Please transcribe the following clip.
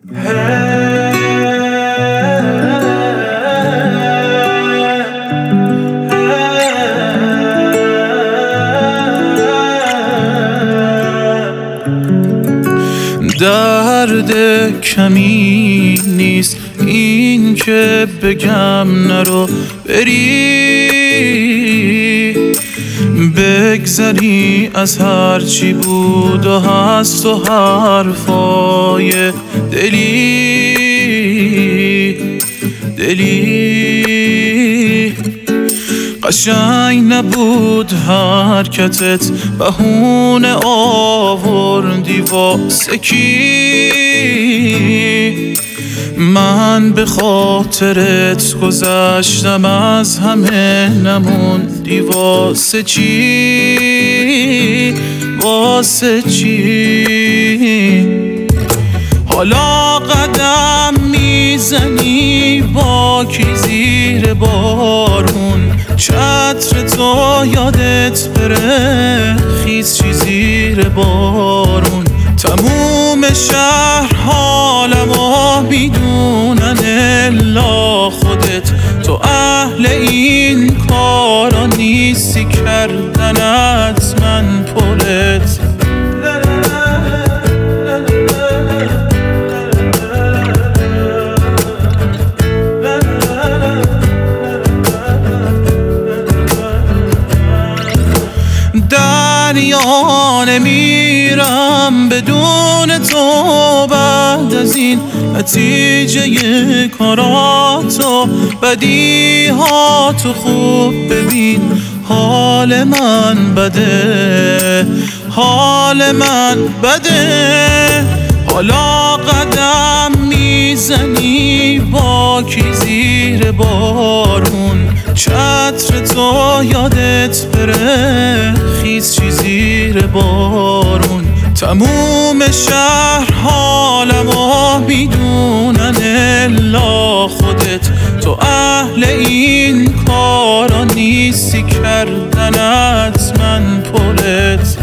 درد کمی نیست این که بگم نرو بری، بگذری از هرچی بود و هست و حرفای دلی قشنگ نبود حرکتت، بهونه آوردی واسه کی؟ من به خاطرت گذشتم، از همه نموندی واسه چی؟ واسه چی؟ حالا قدم میزنی با کی زیر بارون، چتر تو یادت بره خیز چی زیر بارون. تموم شهر حالمو میدونن الا خودت، تو اهل این کارا نیستی کردن از من پلت. دریا نمیرم بدون تو بعد از این، نتیجه کاراتو بدیهاتو خوب ببین. حال من بده، حال من بده. حالا قدم میزنی با کی زیر بارون، چتر تو یادت بره خیز چی زیر بارون. تموم شهر حالمو میدونن الا خودت، تو اهل این کارا نیستی کردن از من پلت.